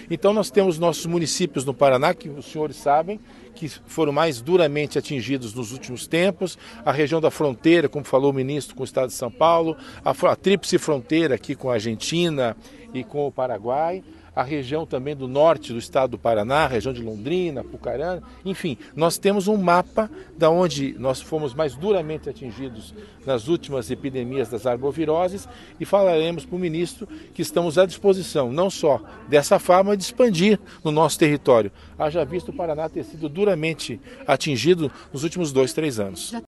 Então nós temos nossos municípios no Paraná, que os senhores sabem, que foram mais duramente atingidos nos últimos tempos, a região da fronteira, como falou o ministro, com o estado de São Paulo, a tríplice fronteira aqui com a Argentina e com o Paraguai, a região também do norte do estado do Paraná, a região de Londrina, Pucarana, enfim, nós temos um mapa da onde nós fomos mais duramente atingidos nas últimas epidemias das arboviroses e falaremos para o ministro que estamos à disposição, não só dessa forma, de expandir no nosso território. Haja visto o Paraná ter sido duramente atingido nos últimos 2, 3 anos.